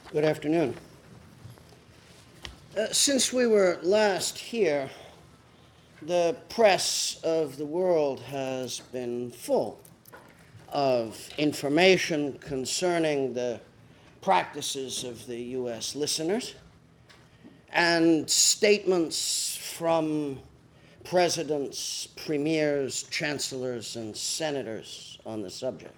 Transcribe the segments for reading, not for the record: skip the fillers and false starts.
Good afternoon. Since we were last here, the press of the world has been full of information concerning the practices of the U.S. listeners and statements from presidents, premiers, chancellors, and senators on the subject.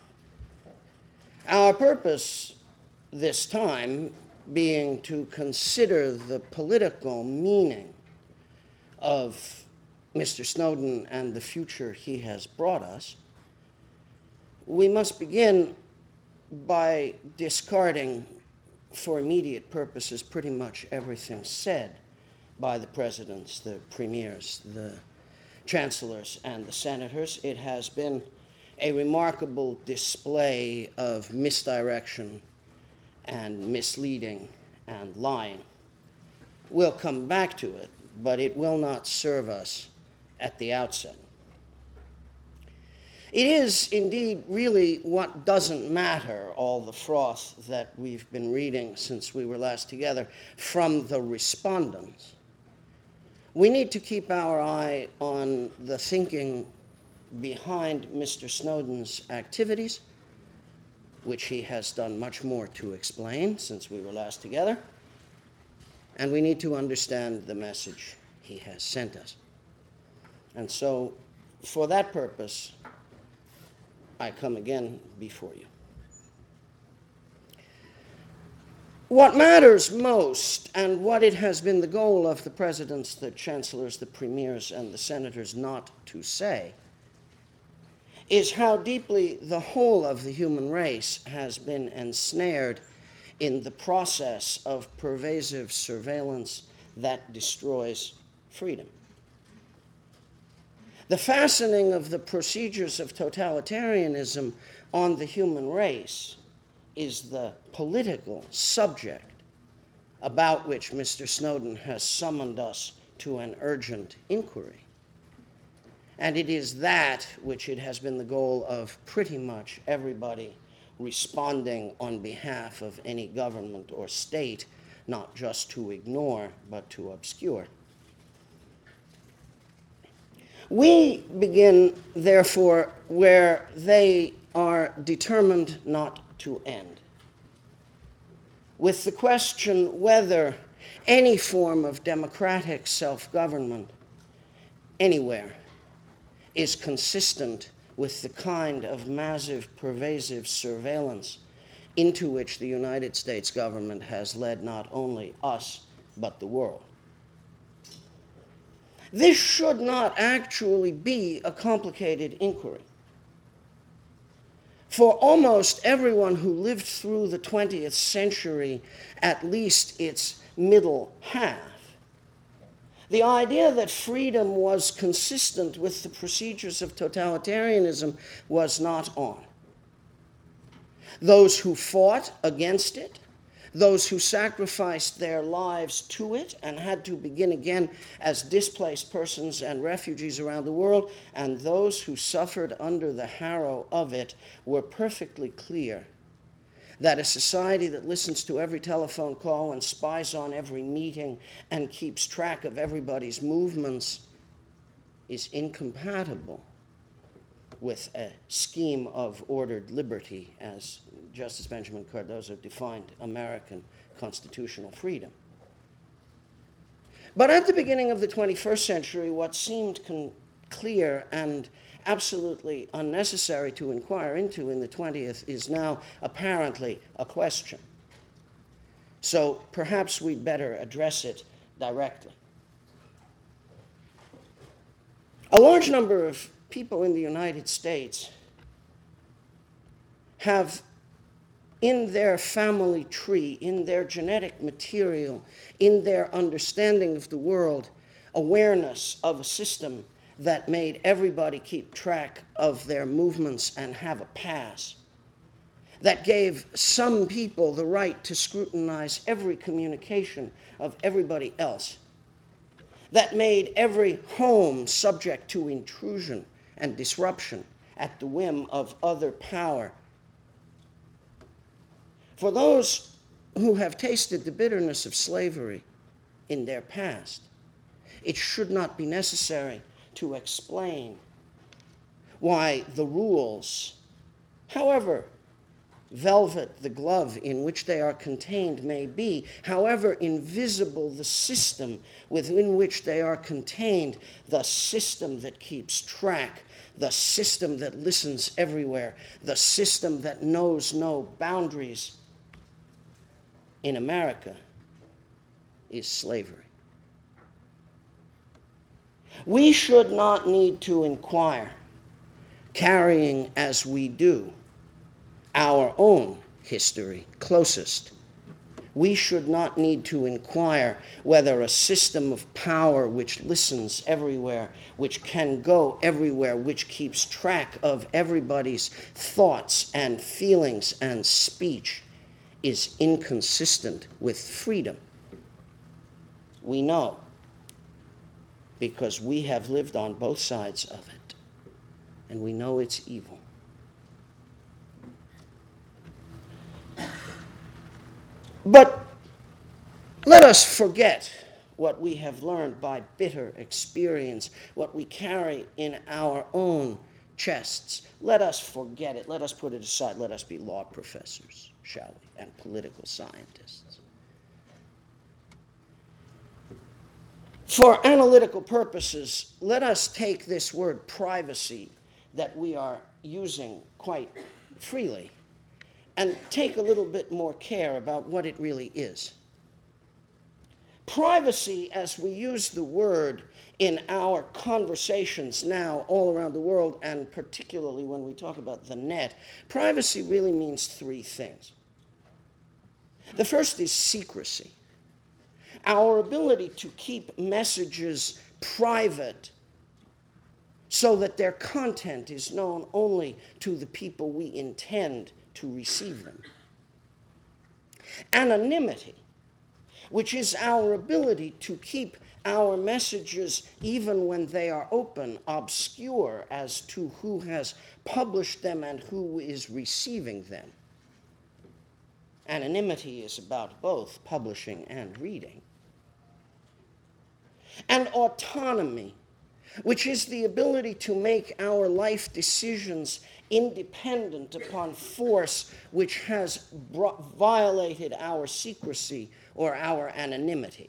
Our purpose this time being to consider the political meaning of Mr. Snowden and the future he has brought us, we must begin by discarding, for immediate purposes, pretty much everything said by the presidents, the premiers, the chancellors, and the senators. It has been a remarkable display of misdirection and misleading and lying. We'll come back to it, but it will not serve us at the outset. It is indeed really what doesn't matter, all the froth that we've been reading since we were last together from the respondents. We need to keep our eye on the thinking behind Mr. Snowden's activities, which he has done much more to explain since we were last together, and we need to understand the message he has sent us. And so, for that purpose, I come again before you. What matters most, and what it has been the goal of the presidents, the chancellors, the premiers, and the senators not to say, is how deeply the whole of the human race has been ensnared in the process of pervasive surveillance that destroys freedom. The fastening of the procedures of totalitarianism on the human race is the political subject about which Mr. Snowden has summoned us to an urgent inquiry. And it is that which it has been the goal of pretty much everybody responding on behalf of any government or state, not just to ignore, but to obscure. We begin, therefore, where they are determined not to end, with the question whether any form of democratic self-government anywhere is consistent with the kind of massive, pervasive surveillance into which the United States government has led not only us, but the world. This should not actually be a complicated inquiry. For almost everyone who lived through the 20th century, at least its middle half, the idea that freedom was consistent with the procedures of totalitarianism was not on. Those who fought against it, those who sacrificed their lives to it and had to begin again as displaced persons and refugees around the world, and those who suffered under the harrow of it were perfectly clear that a society that listens to every telephone call and spies on every meeting and keeps track of everybody's movements is incompatible with a scheme of ordered liberty, as Justice Benjamin Cardozo defined American constitutional freedom. But at the beginning of the 21st century, what seemed clear and absolutely unnecessary to inquire into in the 20th is now apparently a question. So perhaps we'd better address it directly. A large number of people in the United States have in their family tree, in their genetic material, in their understanding of the world, awareness of a system that made everybody keep track of their movements and have a pass, that gave some people the right to scrutinize every communication of everybody else, that made every home subject to intrusion and disruption at the whim of other power. For those who have tasted the bitterness of slavery in their past, it should not be necessary to explain why the rules, however velvet the glove in which they are contained may be, however invisible the system within which they are contained, the system that keeps track, the system that listens everywhere, the system that knows no boundaries in America is slavery. We should not need to inquire, carrying as we do our own history closest. We should not need to inquire whether a system of power which listens everywhere, which can go everywhere, which keeps track of everybody's thoughts and feelings and speech is inconsistent with freedom. We know, because we have lived on both sides of it, and we know it's evil. But let us forget what we have learned by bitter experience, what we carry in our own chests. Let us forget it. Let us put it aside. Let us be law professors, shall we, and political scientists. For analytical purposes, let us take this word privacy that we are using quite freely and take a little bit more care about what it really is. Privacy, as we use the word in our conversations now all around the world, and particularly when we talk about the net, privacy really means three things. The first is secrecy. Our ability to keep messages private so that their content is known only to the people we intend to receive them. Anonymity, which is our ability to keep our messages, even when they are open, obscure as to who has published them and who is receiving them. Anonymity is about both publishing and reading. And autonomy, which is the ability to make our life decisions independent upon force which has violated our secrecy or our anonymity.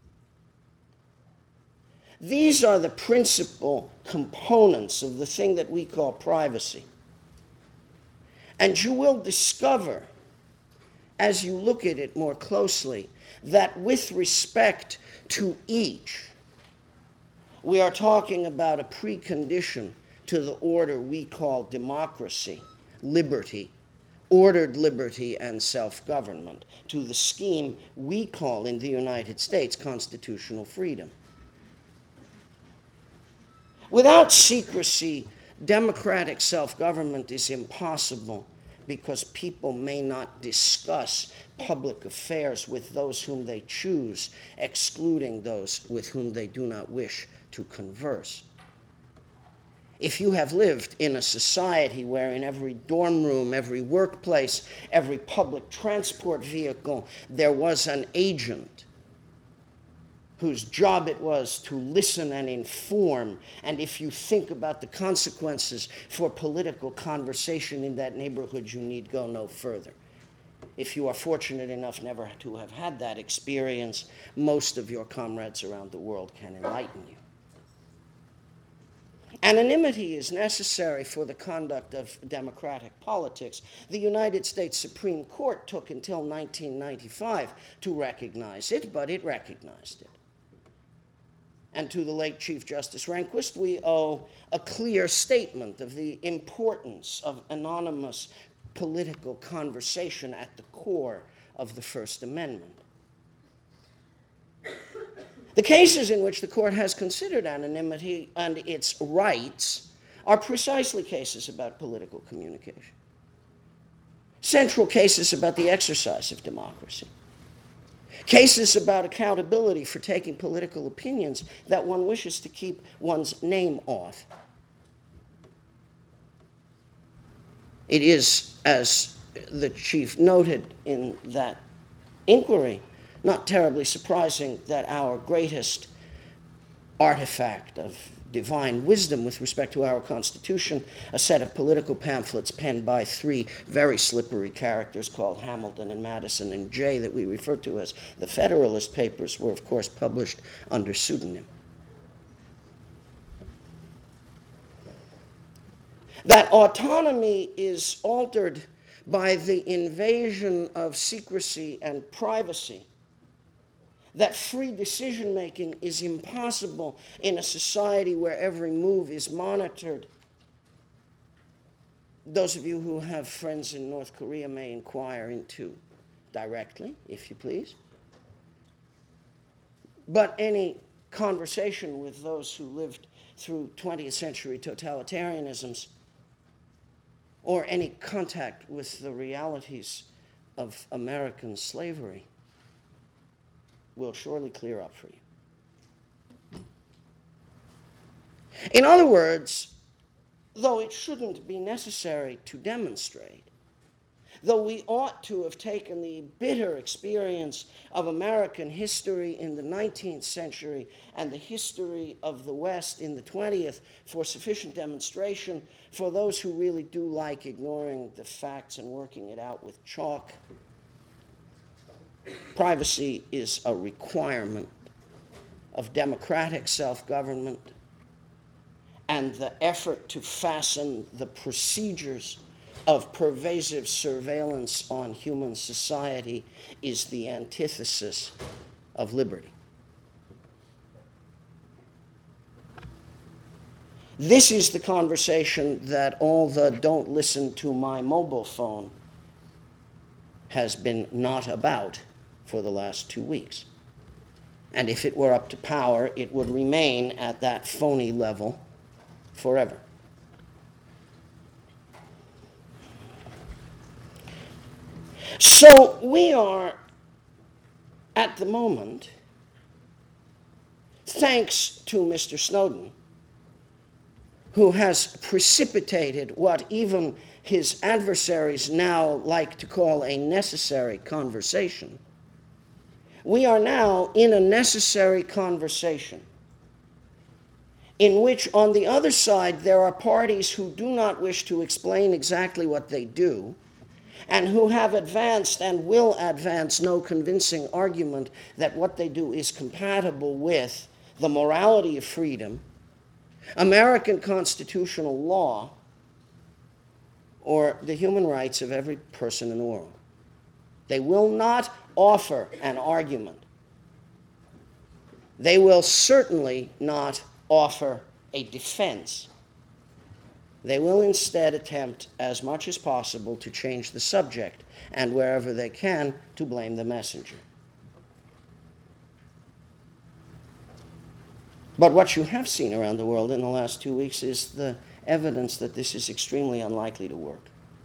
These are the principal components of the thing that we call privacy. And you will discover, as you look at it more closely, that with respect to each, we are talking about a precondition to the order we call democracy, liberty, ordered liberty and self-government, to the scheme we call in the United States constitutional freedom. Without secrecy, democratic self-government is impossible because people may not discuss public affairs with those whom they choose, excluding those with whom they do not wish to converse. If you have lived in a society where in every dorm room, every workplace, every public transport vehicle, there was an agent whose job it was to listen and inform, and if you think about the consequences for political conversation in that neighborhood, you need go no further. If you are fortunate enough never to have had that experience, most of your comrades around the world can enlighten you. Anonymity is necessary for the conduct of democratic politics. The United States Supreme Court took until 1995 to recognize it, but it recognized it. And to the late Chief Justice Rehnquist, we owe a clear statement of the importance of anonymous political conversation at the core of the First Amendment. The cases in which the court has considered anonymity and its rights are precisely cases about political communication. Central cases about the exercise of democracy. Cases about accountability for taking political opinions that one wishes to keep one's name off. It is, as the chief noted in that inquiry, not terribly surprising that our greatest artifact of divine wisdom with respect to our Constitution, a set of political pamphlets penned by three very slippery characters called Hamilton and Madison and Jay that we refer to as the Federalist Papers, were of course published under pseudonym. That autonomy is altered by the invasion of secrecy and privacy, that free decision-making is impossible in a society where every move is monitored. Those of you who have friends in North Korea may inquire into directly, if you please. But any conversation with those who lived through 20th century totalitarianisms, or any contact with the realities of American slavery, will surely clear up for you. In other words, though it shouldn't be necessary to demonstrate, though we ought to have taken the bitter experience of American history in the 19th century and the history of the West in the 20th for sufficient demonstration for those who really do like ignoring the facts and working it out with chalk, privacy is a requirement of democratic self-government, and the effort to fasten the procedures of pervasive surveillance on human society is the antithesis of liberty. This is the conversation that all the "don't listen to my mobile phone" has been not about for the last 2 weeks. And if it were up to power, it would remain at that phony level forever. So we are, at the moment, thanks to Mr. Snowden, who has precipitated what even his adversaries now like to call a necessary conversation, we are now in a necessary conversation in which, on the other side, there are parties who do not wish to explain exactly what they do, and who have advanced and will advance no convincing argument that what they do is compatible with the morality of freedom, American constitutional law, or the human rights of every person in the world. They will not offer an argument. They will certainly not offer a defense. They will instead attempt as much as possible to change the subject, and wherever they can, to blame the messenger. But what you have seen around the world in the last 2 weeks is the evidence that this is extremely unlikely to work.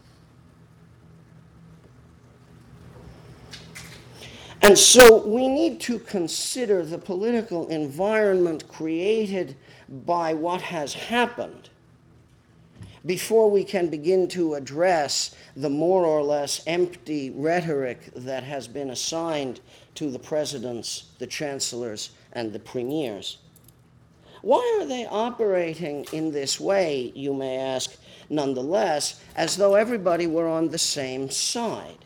And so we need to consider the political environment created by what has happened before we can begin to address the more or less empty rhetoric that has been assigned to the presidents, the chancellors, and the premiers. Why are they operating in this way, you may ask, nonetheless, as though everybody were on the same side?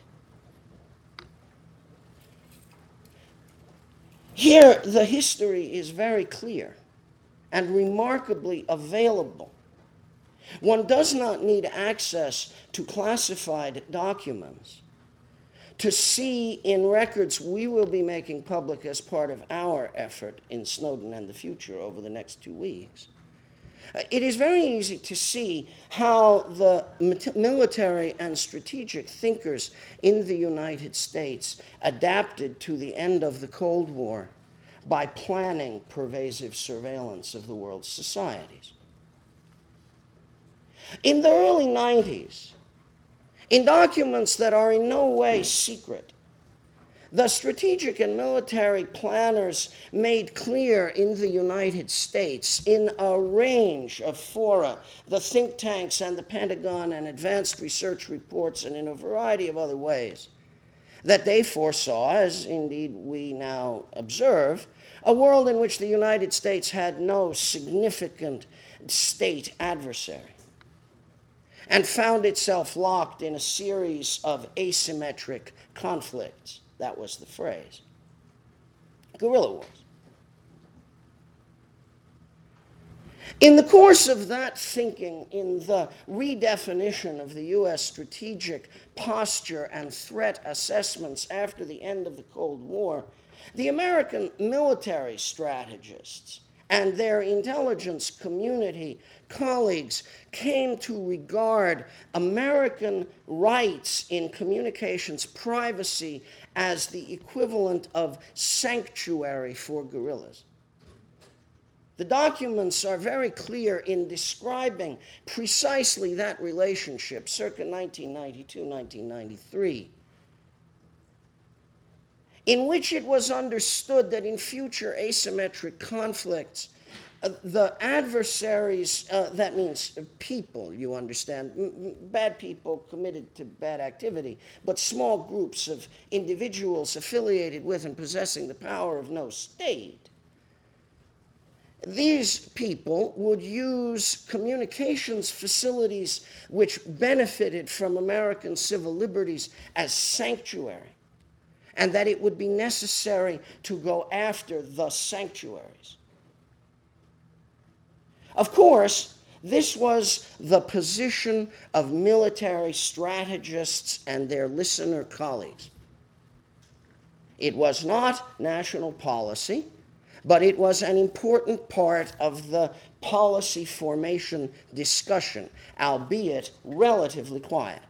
Here, the history is very clear and remarkably available. One does not need access to classified documents to see in records we will be making public as part of our effort in Snowden and the Future over the next 2 weeks. It is very easy to see how the military and strategic thinkers in the United States adapted to the end of the Cold War by planning pervasive surveillance of the world's societies. In the early 90s, in documents that are in no way secret, the strategic and military planners made clear in the United States, in a range of fora, the think tanks and the Pentagon and advanced research reports, and in a variety of other ways, that they foresaw, as indeed we now observe, a world in which the United States had no significant state adversary and found itself locked in a series of asymmetric conflicts. That was the phrase. Guerrilla wars. In the course of that thinking, in the redefinition of the U.S. strategic posture and threat assessments after the end of the Cold War, the American military strategists and their intelligence community colleagues came to regard American rights in communications privacy as the equivalent of sanctuary for guerrillas. The documents are very clear in describing precisely that relationship, circa 1992, 1993, in which it was understood that in future asymmetric conflicts, the adversaries, that means people, you understand, bad people committed to bad activity, but small groups of individuals affiliated with and possessing the power of no state, these people would use communications facilities which benefited from American civil liberties as sanctuary, and that it would be necessary to go after the sanctuaries. Of course, this was the position of military strategists and their listener colleagues. It was not national policy, but it was an important part of the policy formation discussion, albeit relatively quiet.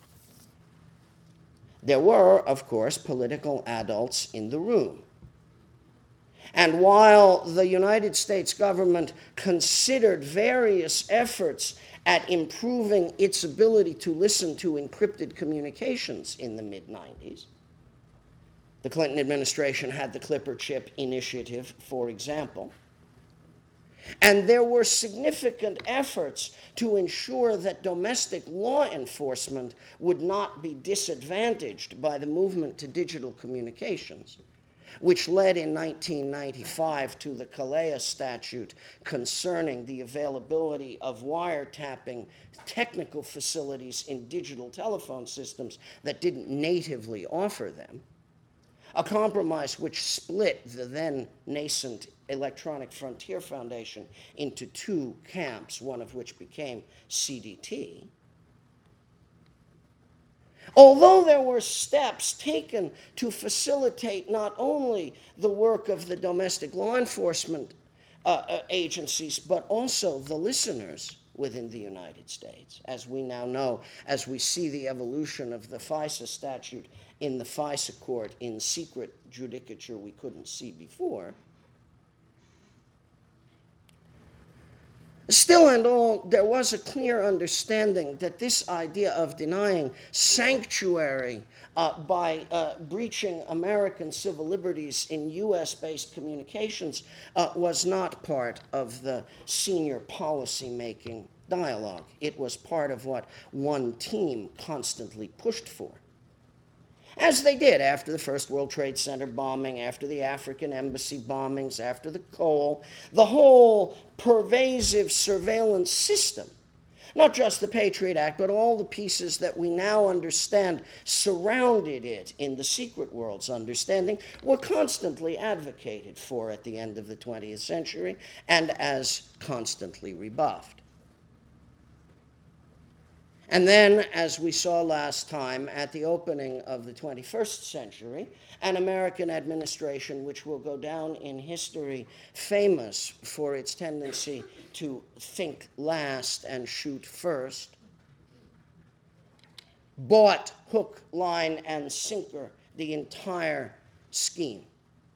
There were, of course, political adults in the room. And while the United States government considered various efforts at improving its ability to listen to encrypted communications in the mid-90s, the Clinton administration had the Clipper chip initiative, for example. And there were significant efforts to ensure that domestic law enforcement would not be disadvantaged by the movement to digital communications, which led in 1995 to the CALEA statute concerning the availability of wiretapping technical facilities in digital telephone systems that didn't natively offer them. A compromise which split the then nascent Electronic Frontier Foundation into two camps, one of which became CDT. Although there were steps taken to facilitate not only the work of the domestic law enforcement agencies, but also the listeners within the United States, as we now know, as we see the evolution of the FISA statute in the FISA court in secret judicature we couldn't see before. Still and all, there was a clear understanding that this idea of denying sanctuary by breaching American civil liberties in US-based communications was not part of the senior policy-making dialogue. It was part of what one team constantly pushed for, as they did after the first World Trade Center bombing, after the African embassy bombings, after the Cole, the whole pervasive surveillance system, not just the Patriot Act, but all the pieces that we now understand surrounded it in the secret world's understanding, were constantly advocated for at the end of the 20th century and as constantly rebuffed. And then, as we saw last time, at the opening of the 21st century, an American administration which will go down in history famous for its tendency to think last and shoot first, bought hook, line, and sinker the entire scheme.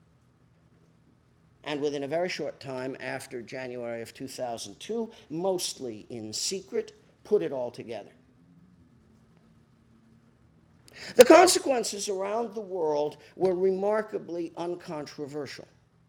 And within a very short time after January of 2002, mostly in secret, put it all together. The consequences around the world were remarkably uncontroversial.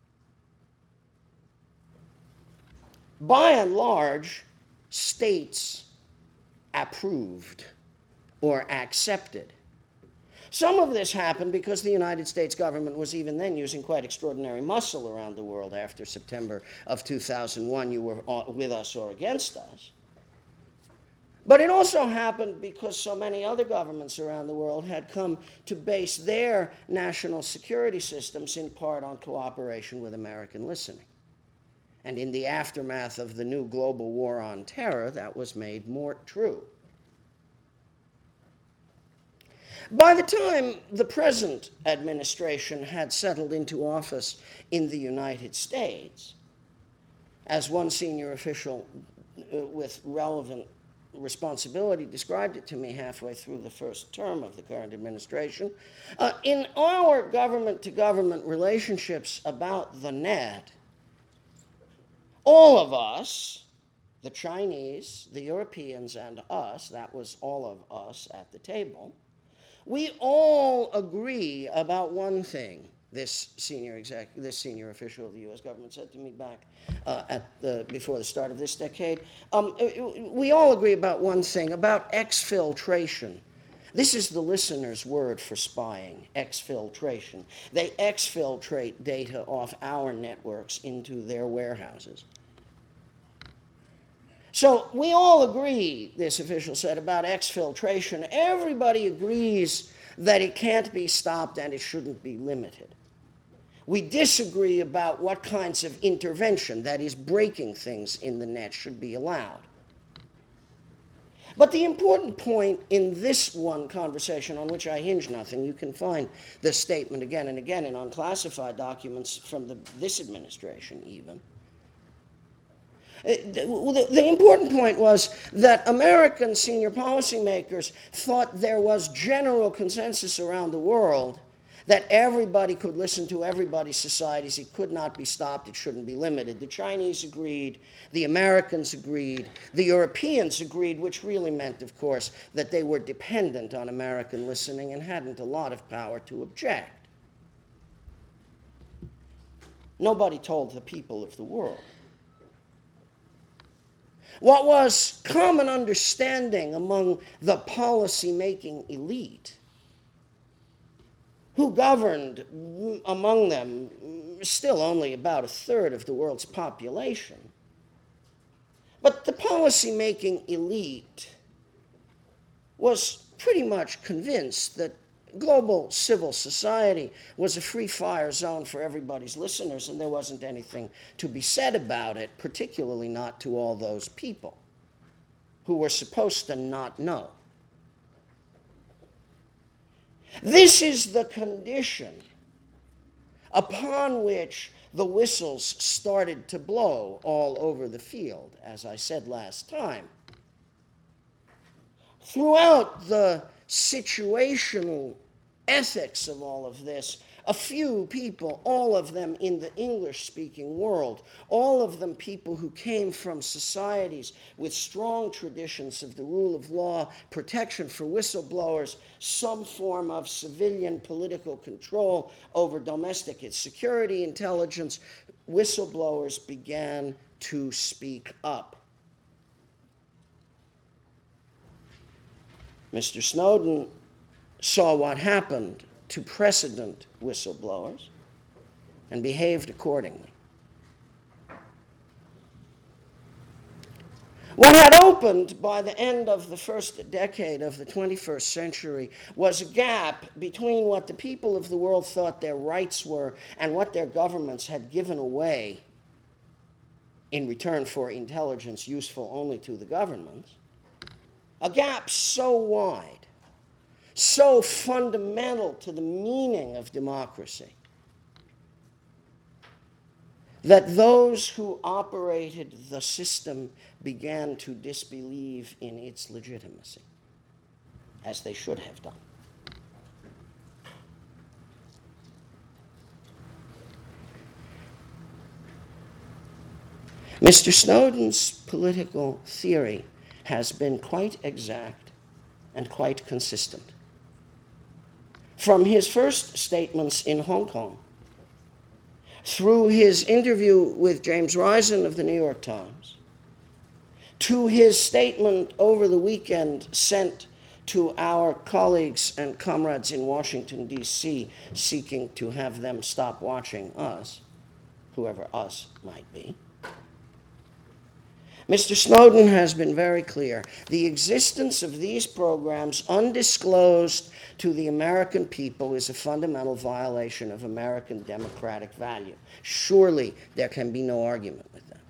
By and large, states approved or accepted Some of this happened because the United States government was even then using quite extraordinary muscle around the world after September of 2001. You were with us or against us. But it also happened because so many other governments around the world had come to base their national security systems in part on cooperation with American listening. And in the aftermath of the new global war on terror, that was made more true. By the time the present administration had settled into office in the United States, as one senior official with relevant responsibility described it to me halfway through the first term of the current administration, in our government-to-government relationships about the net, all of us, the Chinese, the Europeans, and us, that was all of us at the table, we all agree about one thing, this senior official of the U.S. government said to me back before the start of this decade. We all agree about one thing, about exfiltration. This is the listener's word for spying, exfiltration. They exfiltrate data off our networks into their warehouses. So we all agree, this official said, about exfiltration. Everybody agrees that it can't be stopped and it shouldn't be limited. We disagree about what kinds of intervention, that is, breaking things in the net, should be allowed. But the important point in this one conversation, on which I hinge nothing, you can find the statement again and again in unclassified documents from this administration even. The important point was that American senior policymakers thought there was general consensus around the world that everybody could listen to everybody's societies. It could not be stopped. It shouldn't be limited. The Chinese agreed. The Americans agreed. The Europeans agreed, which really meant, of course, that they were dependent on American listening and hadn't a lot of power to object. Nobody told the people of the world. What was common understanding among the policy-making elite, who governed among them still only about a third of the world's population, but the policy-making elite was pretty much convinced that global civil society was a free-fire zone for everybody's listeners, and there wasn't anything to be said about it, particularly not to all those people who were supposed to not know. This is the condition upon which the whistles started to blow all over the field, as I said last time. Throughout the situational ethics of all of this, a few people, all of them in the English-speaking world, all of them people who came from societies with strong traditions of the rule of law, protection for whistleblowers, some form of civilian political control over domestic security intelligence, whistleblowers began to speak up. Mr. Snowden saw what happened to precedent whistleblowers and behaved accordingly. What had opened by the end of the first decade of the 21st century was a gap between what the people of the world thought their rights were and what their governments had given away in return for intelligence useful only to the governments. A gap so wide, so fundamental to the meaning of democracy, that those who operated the system began to disbelieve in its legitimacy, as they should have done. Mr. Snowden's political theory has been quite exact and quite consistent. From his first statements in Hong Kong, through his interview with James Risen of the New York Times, to his statement over the weekend sent to our colleagues and comrades in Washington, D.C., seeking to have them stop watching us, whoever us might be. Mr. Snowden has been very clear. The existence of these programs undisclosed to the American people is a fundamental violation of American democratic value. Surely there can be no argument with that.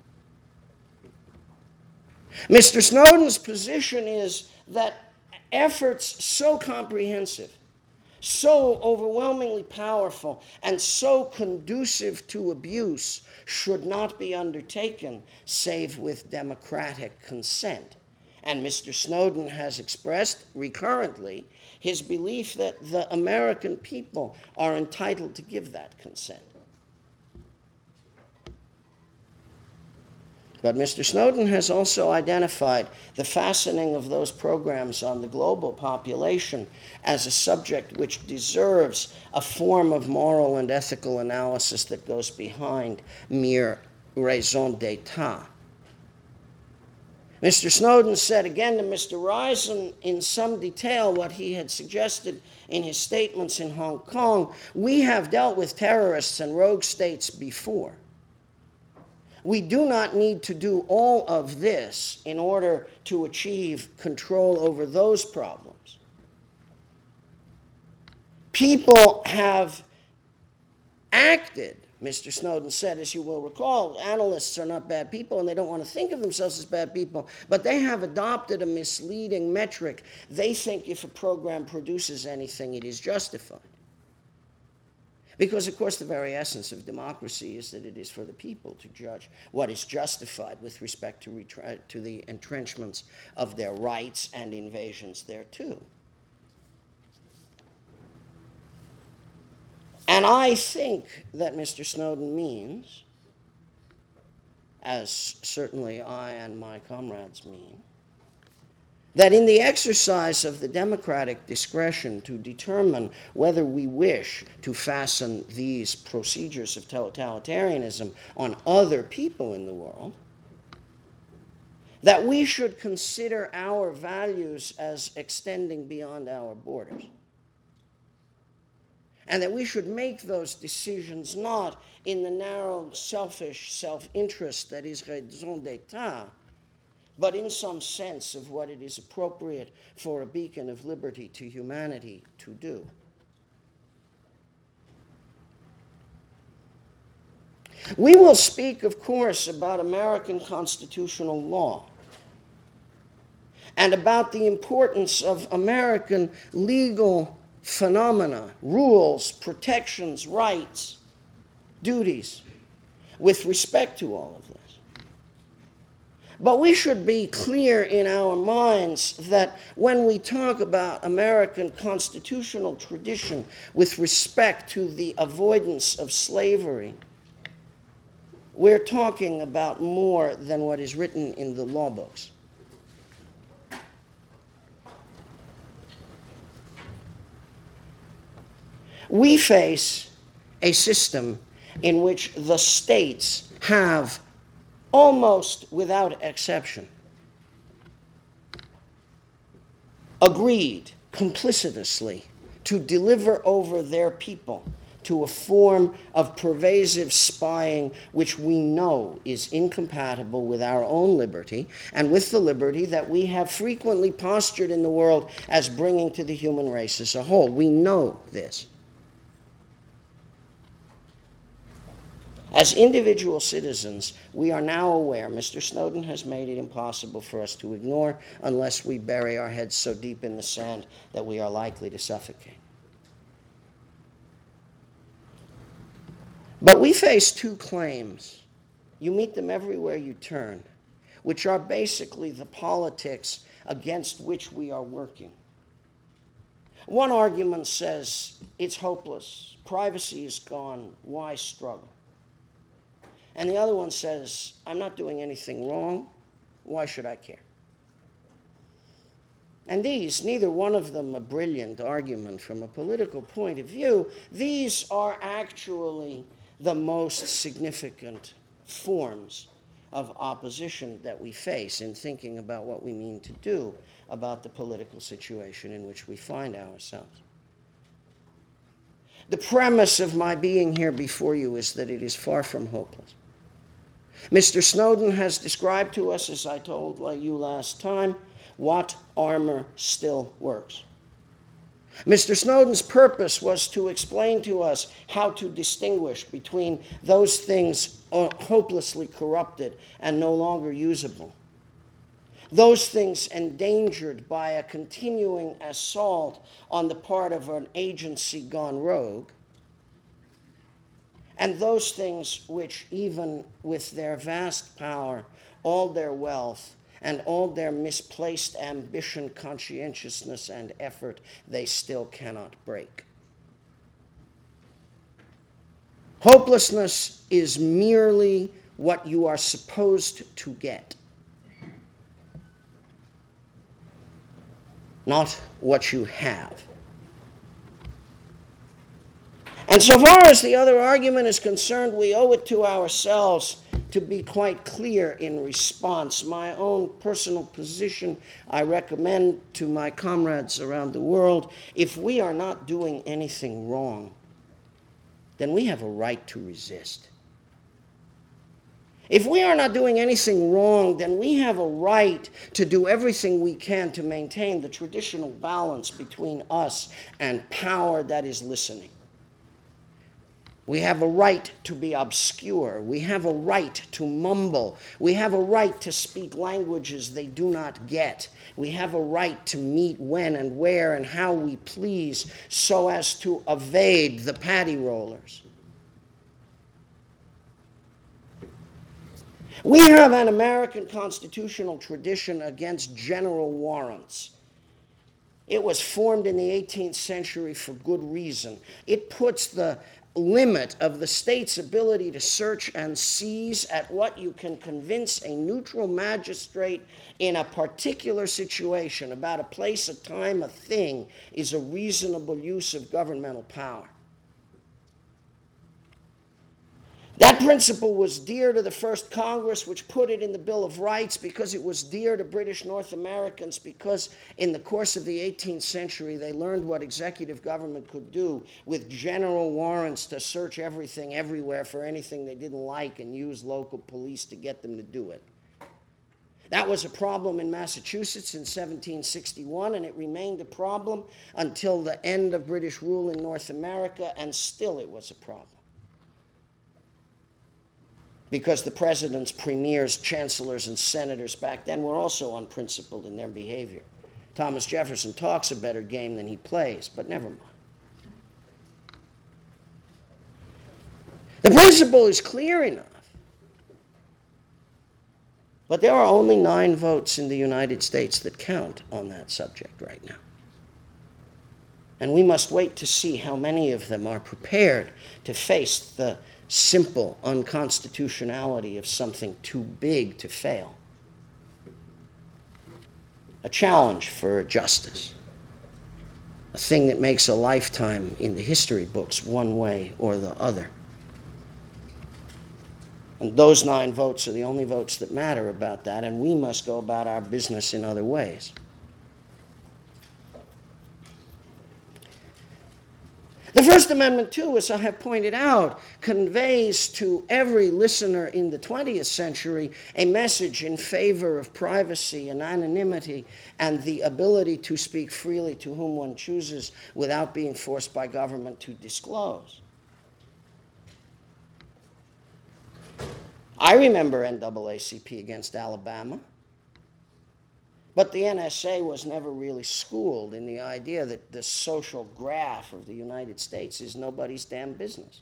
Mr. Snowden's position is that efforts so comprehensive, so overwhelmingly powerful, and so conducive to abuse should not be undertaken save with democratic consent. And Mr. Snowden has expressed recurrently his belief that the American people are entitled to give that consent. But Mr. Snowden has also identified the fastening of those programs on the global population as a subject which deserves a form of moral and ethical analysis that goes behind mere raison d'etat. Mr. Snowden said again to Mr. Risen in some detail what he had suggested in his statements in Hong Kong. We have dealt with terrorists and rogue states before. We do not need to do all of this in order to achieve control over those problems. People have acted, Mr. Snowden said, as you will recall. Analysts are not bad people, and they don't want to think of themselves as bad people, but they have adopted a misleading metric. They think if a program produces anything, it is justified. Because, of course, the very essence of democracy is that it is for the people to judge what is justified with respect to the entrenchments of their rights and invasions thereto. And I think that Mr. Snowden means, as certainly I and my comrades mean, that in the exercise of the democratic discretion to determine whether we wish to fasten these procedures of totalitarianism on other people in the world, that we should consider our values as extending beyond our borders. And that we should make those decisions not in the narrow, selfish self-interest that is raison d'etat, but in some sense of what it is appropriate for a beacon of liberty to humanity to do. We will speak, of course, about American constitutional law and about the importance of American legal phenomena, rules, protections, rights, duties, with respect to all of this. But we should be clear in our minds that when we talk about American constitutional tradition with respect to the avoidance of slavery, we're talking about more than what is written in the law books. We face a system in which the states have, almost without exception, agreed complicitously to deliver over their people to a form of pervasive spying which we know is incompatible with our own liberty and with the liberty that we have frequently postured in the world as bringing to the human race as a whole. We know this. As individual citizens, we are now aware Mr. Snowden has made it impossible for us to ignore unless we bury our heads so deep in the sand that we are likely to suffocate. But we face two claims. You meet them everywhere you turn, which are basically the politics against which we are working. One argument says it's hopeless, privacy is gone, why struggle? And the other one says, I'm not doing anything wrong, why should I care? And these, neither one of them a brilliant argument from a political point of view, these are actually the most significant forms of opposition that we face in thinking about what we mean to do about the political situation in which we find ourselves. The premise of my being here before you is that it is far from hopeless. Mr. Snowden has described to us, as I told you last time, what armor still works. Mr. Snowden's purpose was to explain to us how to distinguish between those things hopelessly corrupted and no longer usable, those things endangered by a continuing assault on the part of an agency gone rogue, and those things which, even with their vast power, all their wealth, and all their misplaced ambition, conscientiousness, and effort, they still cannot break. Hopelessness is merely what you are supposed to get, not what you have. And so far as the other argument is concerned, we owe it to ourselves to be quite clear in response. My own personal position I recommend to my comrades around the world. If we are not doing anything wrong, then we have a right to resist. If we are not doing anything wrong, then we have a right to do everything we can to maintain the traditional balance between us and power that is listening. We have a right to be obscure. We have a right to mumble. We have a right to speak languages they do not get. We have a right to meet when and where and how we please so as to evade the paddy rollers. We have an American constitutional tradition against general warrants. It was formed in the 18th century for good reason. It puts the limit of the state's ability to search and seize at what you can convince a neutral magistrate in a particular situation about a place, a time, a thing, is a reasonable use of governmental power. That principle was dear to the first Congress, which put it in the Bill of Rights, because it was dear to British North Americans, because in the course of the 18th century they learned what executive government could do with general warrants to search everything everywhere for anything they didn't like and use local police to get them to do it. That was a problem in Massachusetts in 1761, and it remained a problem until the end of British rule in North America, and still it was a problem. Because the presidents, premiers, chancellors, and senators back then were also unprincipled in their behavior. Thomas Jefferson talks a better game than he plays, but never mind. The principle is clear enough. But there are only 9 votes in the United States that count on that subject right now. And we must wait to see how many of them are prepared to face the simple unconstitutionality of something too big to fail. A challenge for justice. A thing that makes a lifetime in the history books one way or the other. And those 9 votes are the only votes that matter about that, and we must go about our business in other ways. The First Amendment, too, as I have pointed out, conveys to every listener in the 20th century a message in favor of privacy and anonymity and the ability to speak freely to whom one chooses without being forced by government to disclose. I remember NAACP against Alabama. But the NSA was never really schooled in the idea that the social graph of the United States is nobody's damn business.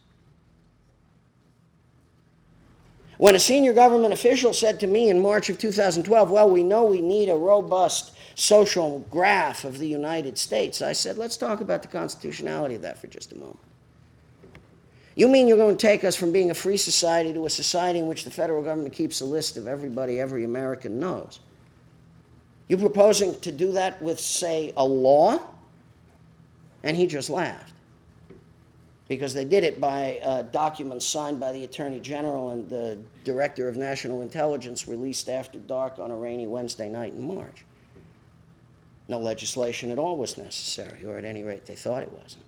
When a senior government official said to me in March of 2012, well, we know we need a robust social graph of the United States, I said, let's talk about the constitutionality of that for just a moment. You mean you're going to take us from being a free society to a society in which the federal government keeps a list of everybody every American knows? You proposing to do that with, say, a law? And he just laughed. because they did it by documents signed by the Attorney General and the Director of National Intelligence released after dark on a rainy Wednesday night in March. No legislation at all was necessary, or at any rate they thought it wasn't.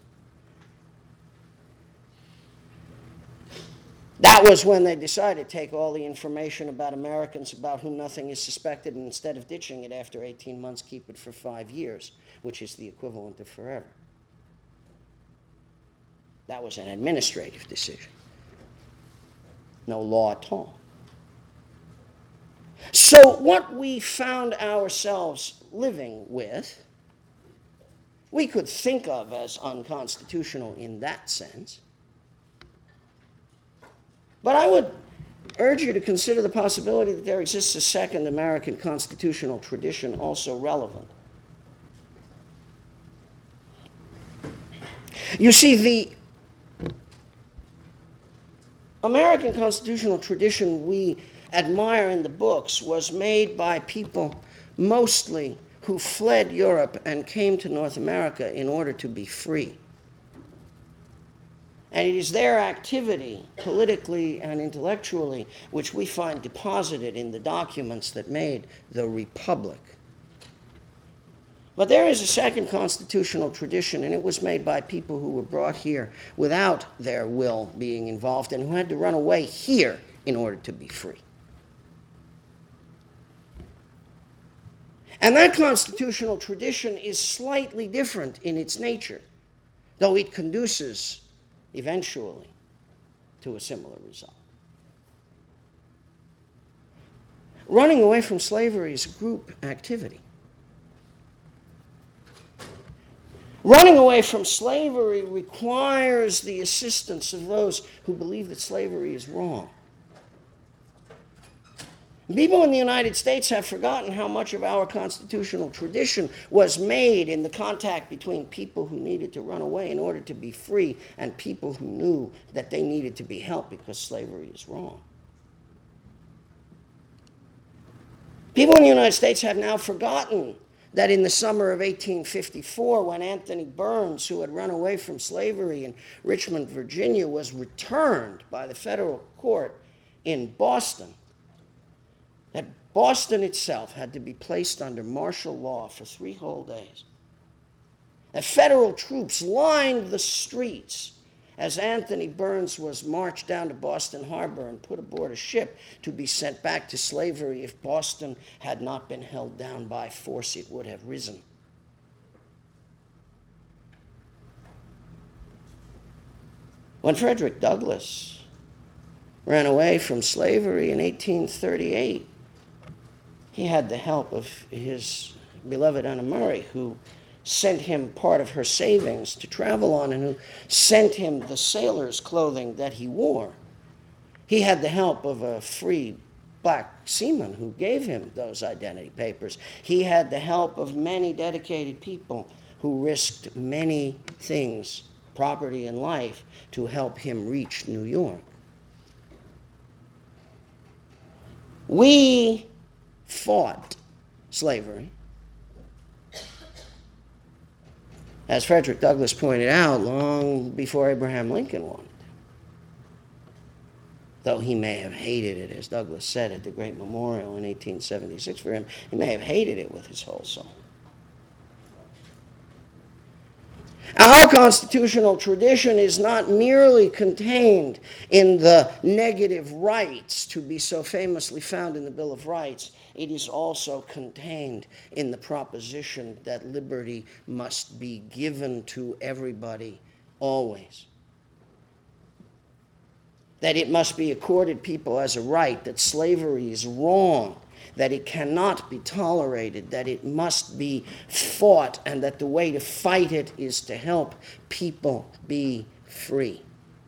That was when they decided to take all the information about Americans about whom nothing is suspected, and instead of ditching it after 18 months, keep it for 5 years, which is the equivalent of forever. That was an administrative decision. No law at all. So what we found ourselves living with, we could think of as unconstitutional in that sense. But I would urge you to consider the possibility that there exists a second American constitutional tradition also relevant. You see, the American constitutional tradition we admire in the books was made by people mostly who fled Europe and came to North America in order to be free. And it is their activity, politically and intellectually, which we find deposited in the documents that made the Republic. But there is a second constitutional tradition, and it was made by people who were brought here without their will being involved and who had to run away here in order to be free. And that constitutional tradition is slightly different in its nature, though it conduces eventually to a similar result. Running away from slavery is a group activity. Running away from slavery requires the assistance of those who believe that slavery is wrong. People in the United States have forgotten how much of our constitutional tradition was made in the contact between people who needed to run away in order to be free and people who knew that they needed to be helped because slavery is wrong. People in the United States have now forgotten that in the summer of 1854, when Anthony Burns, who had run away from slavery in Richmond, Virginia, was returned by the federal court in Boston, that Boston itself had to be placed under martial law for 3 whole days. That federal troops lined the streets as Anthony Burns was marched down to Boston Harbor and put aboard a ship to be sent back to slavery. If Boston had not been held down by force, it would have risen. When Frederick Douglass ran away from slavery in 1838, he had the help of his beloved Anna Murray, who sent him part of her savings to travel on and who sent him the sailor's clothing that he wore. He had the help of a free black seaman who gave him those identity papers. He had the help of many dedicated people who risked many things, property and life, to help him reach New York. We fought slavery, as Frederick Douglass pointed out, long before Abraham Lincoln wanted to. Though he may have hated it, as Douglass said at the great memorial in 1876 for him, he may have hated it with his whole soul. Our constitutional tradition is not merely contained in the negative rights to be so famously found in the Bill of Rights. It is also contained in the proposition that liberty must be given to everybody always. That it must be accorded people as a right, that slavery is wrong, that it cannot be tolerated, that it must be fought, and that the way to fight it is to help people be free.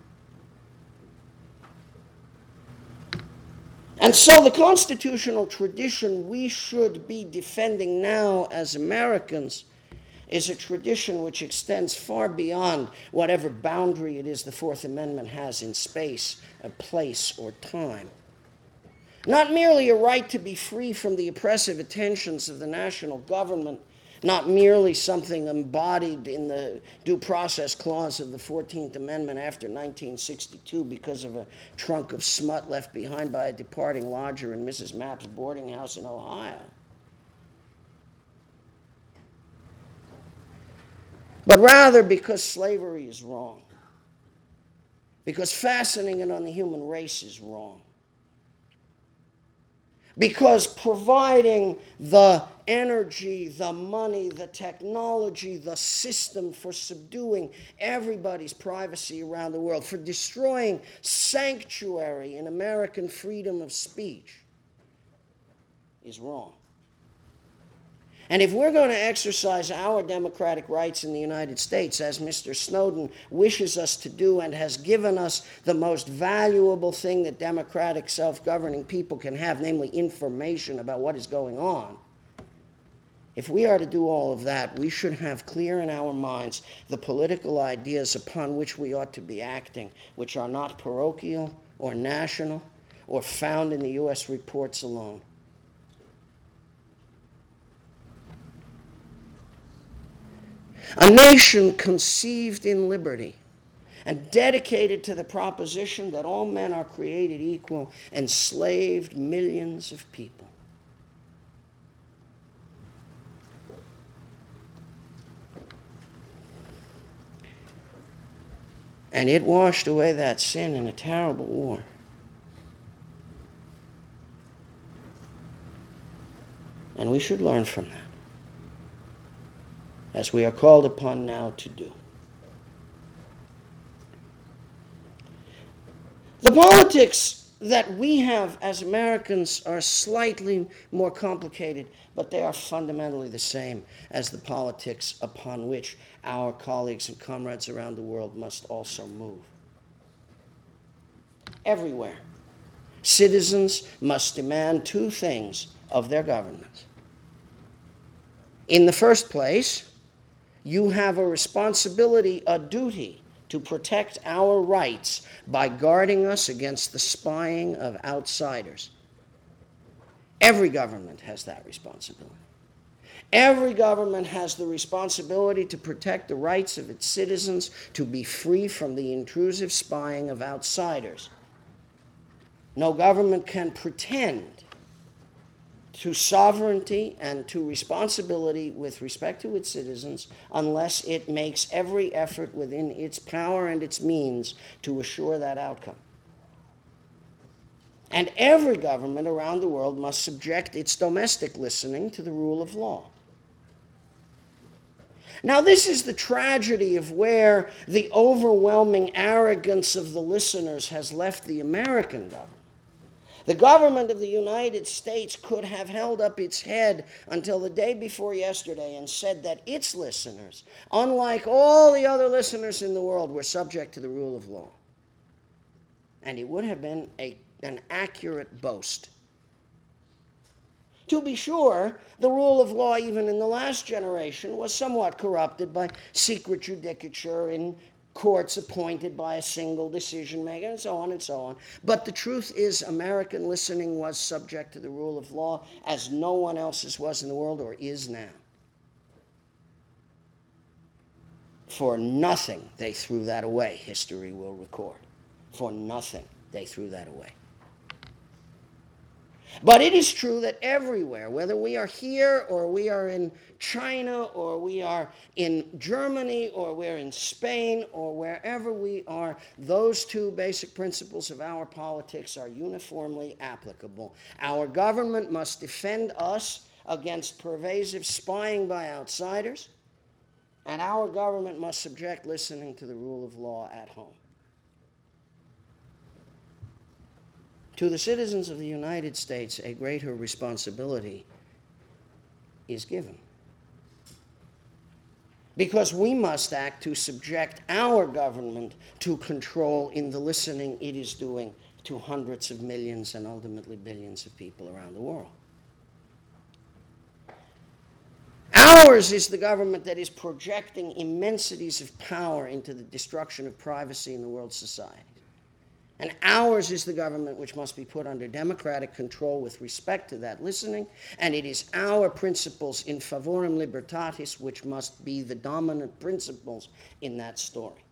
And so the constitutional tradition we should be defending now as Americans is a tradition which extends far beyond whatever boundary it is the Fourth Amendment has in space, place, or time. Not merely a right to be free from the oppressive attentions of the national government, not merely something embodied in the Due Process Clause of the 14th Amendment after 1962 because of a trunk of smut left behind by a departing lodger in Mrs. Mapp's boarding house in Ohio. But rather because slavery is wrong, because fastening it on the human race is wrong, because providing the energy, the money, the technology, the system for subduing everybody's privacy around the world, for destroying sanctuary in American freedom of speech is wrong. And if we're going to exercise our democratic rights in the United States, as Mr. Snowden wishes us to do and has given us the most valuable thing that democratic self-governing people can have, namely information about what is going on, if we are to do all of that, we should have clear in our minds the political ideas upon which we ought to be acting, which are not parochial or national or found in the U.S. reports alone. A nation conceived in liberty and dedicated to the proposition that all men are created equal enslaved millions of people. And it washed away that sin in a terrible war. And we should learn from that, as we are called upon now to do. The politics that we have as Americans are slightly more complicated, but they are fundamentally the same as the politics upon which our colleagues and comrades around the world must also move. Everywhere, citizens must demand two things of their governments. In the first place, you have a responsibility, a duty, to protect our rights by guarding us against the spying of outsiders. Every government has that responsibility. Every government has the responsibility to protect the rights of its citizens to be free from the intrusive spying of outsiders. No government can pretend to sovereignty and to responsibility with respect to its citizens unless it makes every effort within its power and its means to assure that outcome. And every government around the world must subject its domestic listening to the rule of law. Now, this is the tragedy of where the overwhelming arrogance of the listeners has left the American government. The government of the United States could have held up its head until the day before yesterday and said that its listeners, unlike all the other listeners in the world, were subject to the rule of law. And it would have been an accurate boast. To be sure, the rule of law, even in the last generation, was somewhat corrupted by secret judicature in courts appointed by a single decision maker, and so on and so on. But the truth is, American listening was subject to the rule of law as no one else's was in the world or is now. For nothing they threw that away, history will record. For nothing they threw that away. But it is true that everywhere, whether we are here or we are in China or we are in Germany or we're in Spain or wherever we are, those two basic principles of our politics are uniformly applicable. Our government must defend us against pervasive spying by outsiders, and our government must subject listening to the rule of law at home. To the citizens of the United States, a greater responsibility is given. Because we must act to subject our government to control in the listening it is doing to hundreds of millions and ultimately billions of people around the world. Ours is the government that is projecting immensities of power into the destruction of privacy in the world's society. And ours is the government which must be put under democratic control with respect to that listening, and it is our principles in favorem libertatis which must be the dominant principles in that story.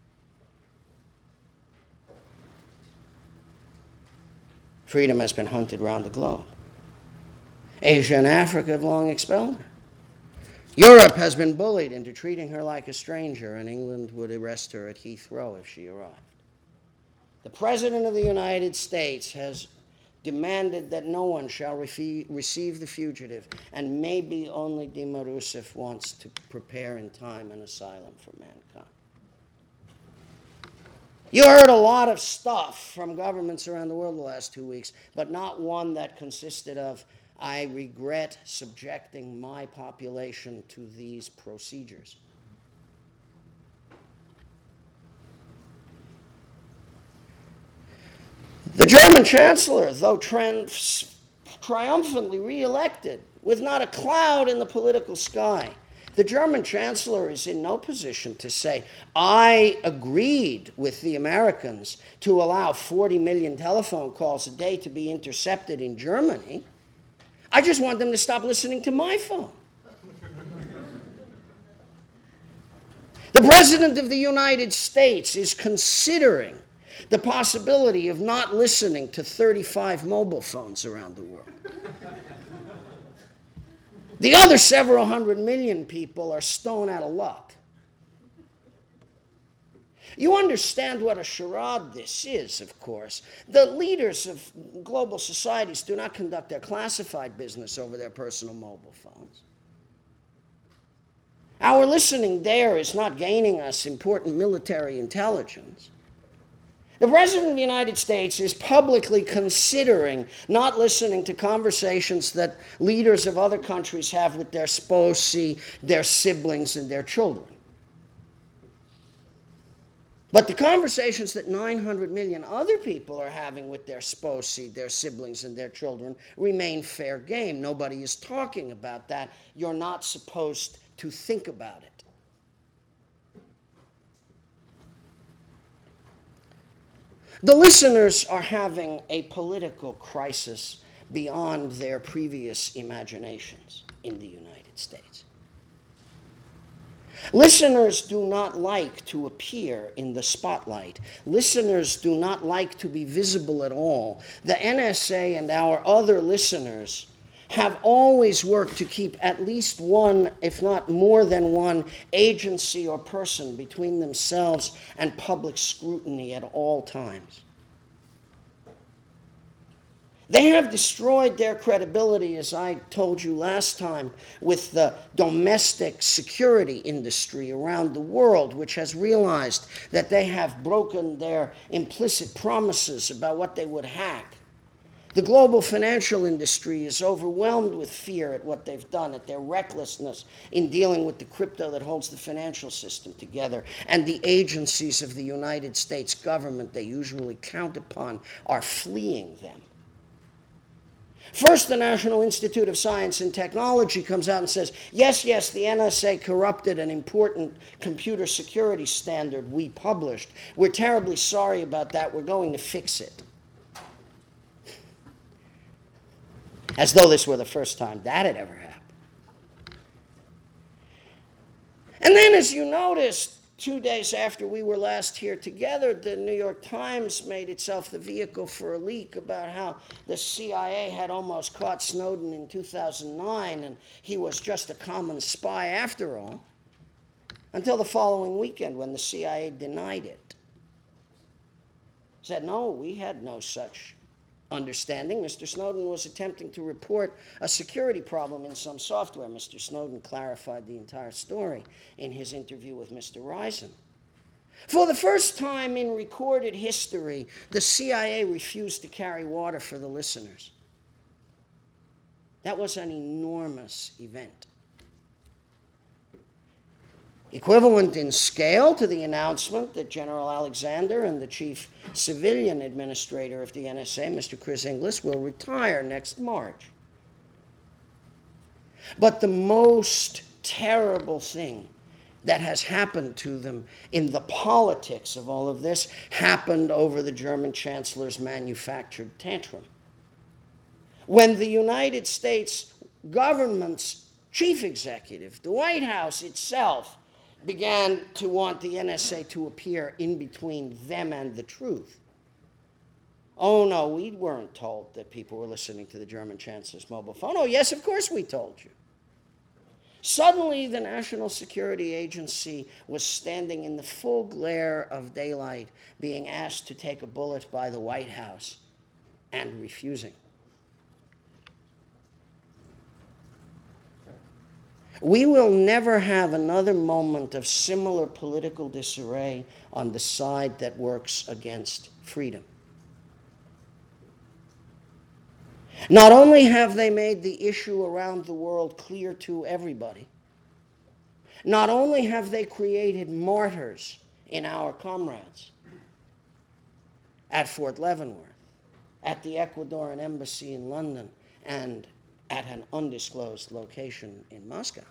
Freedom has been hunted round the globe. Asia and Africa have long expelled her. Europe has been bullied into treating her like a stranger, and England would arrest her at Heathrow if she arrived. The President of the United States has demanded that no one shall receive the fugitive, and maybe only Dilma Rousseff wants to prepare in time an asylum for mankind. You heard a lot of stuff from governments around the world the last 2 weeks, but not one that consisted of, I regret subjecting my population to these procedures. The German Chancellor, though triumphantly re-elected, with not a cloud in the political sky, the German Chancellor is in no position to say, I agreed with the Americans to allow 40 million telephone calls a day to be intercepted in Germany. I just want them to stop listening to my phone. The President of the United States is considering the possibility of not listening to 35 mobile phones around the world. The other several hundred million people are stone out of luck. You understand what a charade this is, of course. The leaders of global societies do not conduct their classified business over their personal mobile phones. Our listening there is not gaining us important military intelligence. The President of the United States is publicly considering not listening to conversations that leaders of other countries have with their sposi, their siblings, and their children. But the conversations that 900 million other people are having with their sposi, their siblings, and their children remain fair game. Nobody is talking about that. You're not supposed to think about it. The listeners are having a political crisis beyond their previous imaginations in the United States. Listeners do not like to appear in the spotlight. Listeners do not like to be visible at all. The NSA and our other listeners have always worked to keep at least one, if not more than one, agency or person between themselves and public scrutiny at all times. They have destroyed their credibility, as I told you last time, with the domestic security industry around the world, which has realized that they have broken their implicit promises about what they would hack. The global financial industry is overwhelmed with fear at what they've done, at their recklessness in dealing with the crypto that holds the financial system together. And the agencies of the United States government they usually count upon are fleeing them. First, the National Institute of Science and Technology comes out and says, yes, the NSA corrupted an important computer security standard we published. We're terribly sorry about that. We're going to fix it. As though this were the first time that had ever happened. And then, as you noticed, 2 days after we were last here together, the New York Times made itself the vehicle for a leak about how the CIA had almost caught Snowden in 2009 and he was just a common spy after all, until the following weekend when the CIA denied it. Said, no, we had no such understanding. Mr. Snowden was attempting to report a security problem in some software. Mr. Snowden clarified the entire story in his interview with Mr. Risen. For the first time in recorded history, the CIA refused to carry water for the listeners. That was an enormous event. Equivalent in scale to the announcement that General Alexander and the chief civilian administrator of the NSA, Mr. Chris Inglis, will retire next March. But the most terrible thing that has happened to them in the politics of all of this happened over the German chancellor's manufactured tantrum. When the United States government's chief executive, the White House itself, began to want the NSA to appear in between them and the truth. Oh, no, we weren't told that people were listening to the German chancellor's mobile phone. Oh, yes, of course we told you. Suddenly, the National Security Agency was standing in the full glare of daylight, being asked to take a bullet by the White House and refusing. We will never have another moment of similar political disarray on the side that works against freedom. Not only have they made the issue around the world clear to everybody, not only have they created martyrs in our comrades at Fort Leavenworth, at the Ecuadorian embassy in London, and at an undisclosed location in Moscow.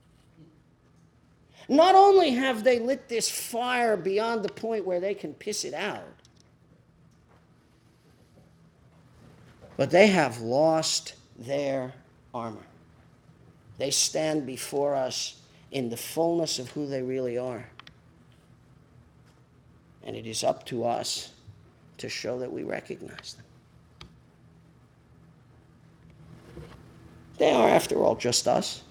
Not only have they lit this fire beyond the point where they can piss it out, but they have lost their armor. They stand before us in the fullness of who they really are. And it is up to us to show that we recognize them. They are, after all, just us.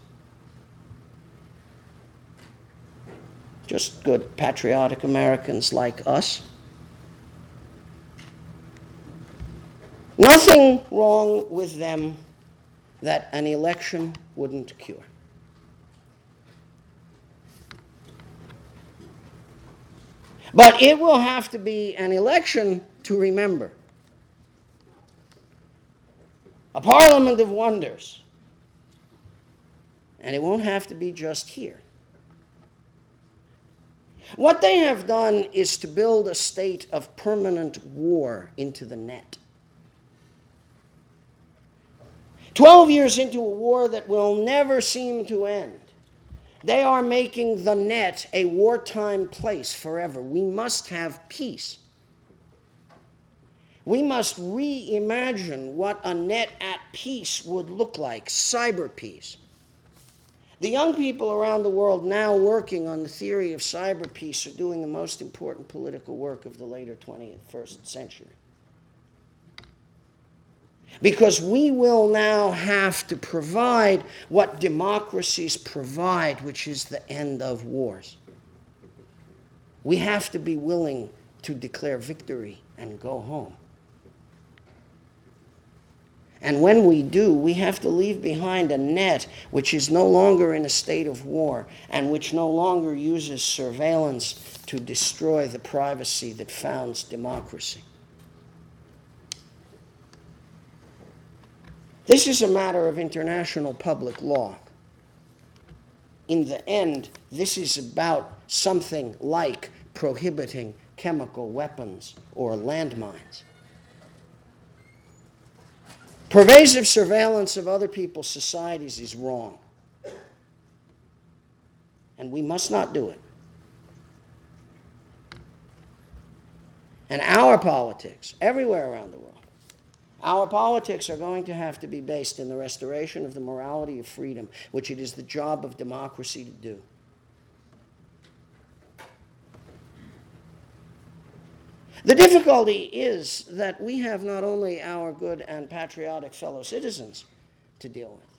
Just good, patriotic Americans like us. Nothing wrong with them that an election wouldn't cure. But it will have to be an election to remember. A parliament of wonders. And it won't have to be just here. What they have done is to build a state of permanent war into the net. 12 years into a war that will never seem to end, they are making the net a wartime place forever. We must have peace. We must reimagine what a net at peace would look like, cyber peace. The young people around the world now working on the theory of cyber peace are doing the most important political work of the later 21st century. Because we will now have to provide what democracies provide, which is the end of wars. We have to be willing to declare victory and go home. And when we do, we have to leave behind a net which is no longer in a state of war and which no longer uses surveillance to destroy the privacy that founds democracy. This is a matter of international public law. In the end, this is about something like prohibiting chemical weapons or landmines. Pervasive surveillance of other people's societies is wrong. And we must not do it. And our politics, everywhere around the world, our politics are going to have to be based in the restoration of the morality of freedom, which it is the job of democracy to do. The difficulty is that we have not only our good and patriotic fellow citizens to deal with,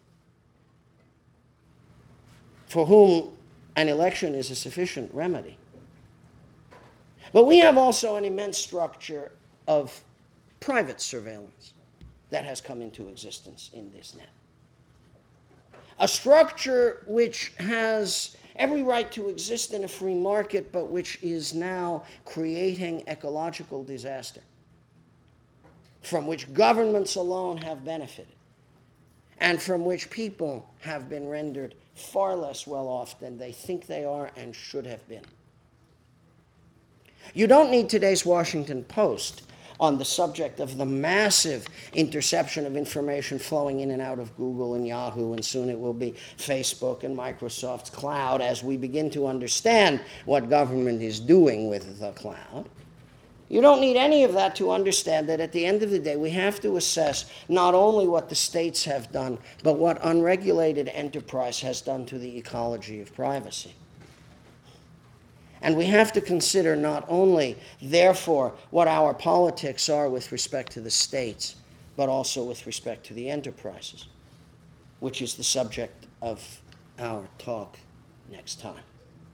for whom an election is a sufficient remedy, but we have also an immense structure of private surveillance that has come into existence in this net. A structure which has every right to exist in a free market, but which is now creating ecological disaster, from which governments alone have benefited, and from which people have been rendered far less well off than they think they are and should have been. You don't need today's Washington Post on the subject of the massive interception of information flowing in and out of Google and Yahoo, and soon it will be Facebook and Microsoft's cloud as we begin to understand what government is doing with the cloud. You don't need any of that to understand that at the end of the day, we have to assess not only what the states have done, but what unregulated enterprise has done to the ecology of privacy. And we have to consider not only, therefore, what our politics are with respect to the states, but also with respect to the enterprises, which is the subject of our talk next time.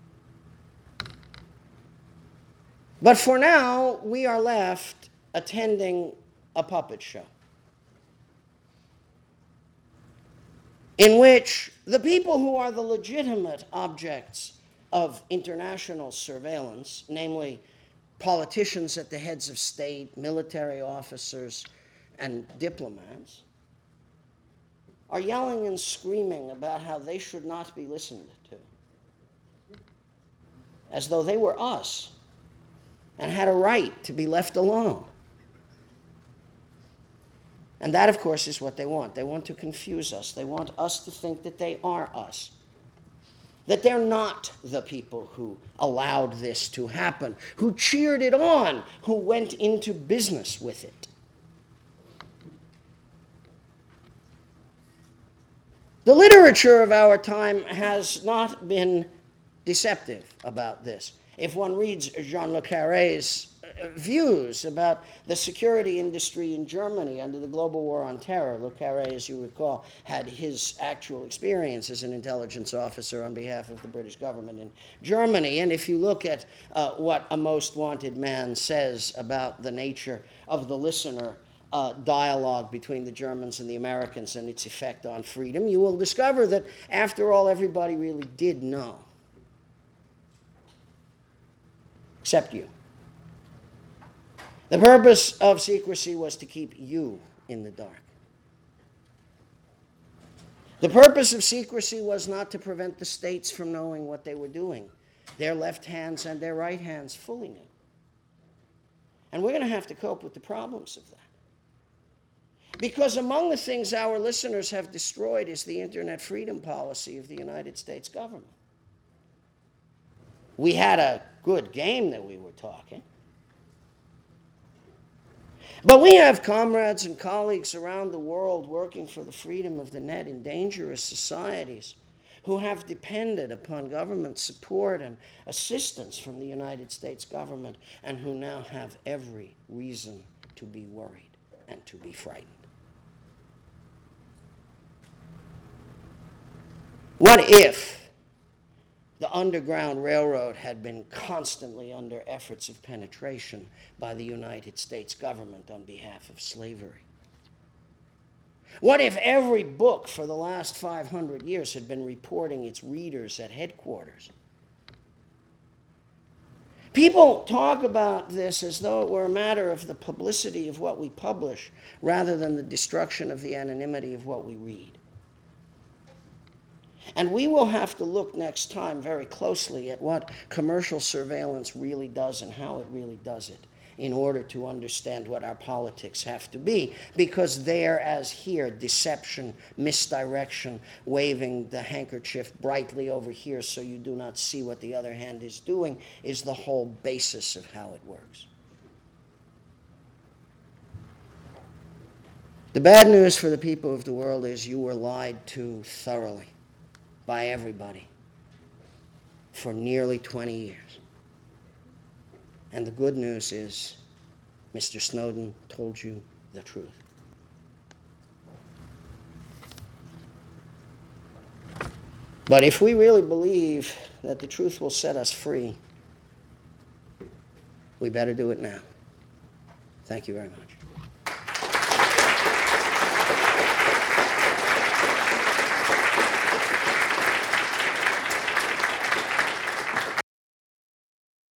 But for now, we are left attending a puppet show in which the people who are the legitimate objects of international surveillance, namely politicians at the heads of state, military officers, and diplomats, are yelling and screaming about how they should not be listened to, as though they were us and had a right to be left alone. And that, of course, is what they want. They want to confuse us. They want us to think that they are us, that they're not the people who allowed this to happen, who cheered it on, who went into business with it. The literature of our time has not been deceptive about this. If one reads Jean Le Carré's views about the security industry in Germany under the global war on terror, Le Carré, as you recall, had his actual experience as an intelligence officer on behalf of the British government in Germany. And if you look at what A Most Wanted Man says about the nature of the listener dialogue between the Germans and the Americans and its effect on freedom, you will discover that, after all, everybody really did know. Except you. The purpose of secrecy was to keep you in the dark. The purpose of secrecy was not to prevent the states from knowing what they were doing. Their left hands and their right hands fully knew. And we're going to have to cope with the problems of that. Because among the things our listeners have destroyed is the internet freedom policy of the United States government. We had a good game that we were talking. But we have comrades and colleagues around the world working for the freedom of the net in dangerous societies who have depended upon government support and assistance from the United States government and who now have every reason to be worried and to be frightened. What if the Underground Railroad had been constantly under efforts of penetration by the United States government on behalf of slavery? What if every book for the last 500 years had been reporting its readers at headquarters? People talk about this as though it were a matter of the publicity of what we publish rather than the destruction of the anonymity of what we read. And we will have to look next time very closely at what commercial surveillance really does and how it really does it in order to understand what our politics have to be. Because there, as here, deception, misdirection, waving the handkerchief brightly over here so you do not see what the other hand is doing, is the whole basis of how it works. The bad news for the people of the world is you were lied to thoroughly by everybody for nearly 20 years. And the good news is Mr. Snowden told you the truth. But if we really believe that the truth will set us free, we better do it now. Thank you very much.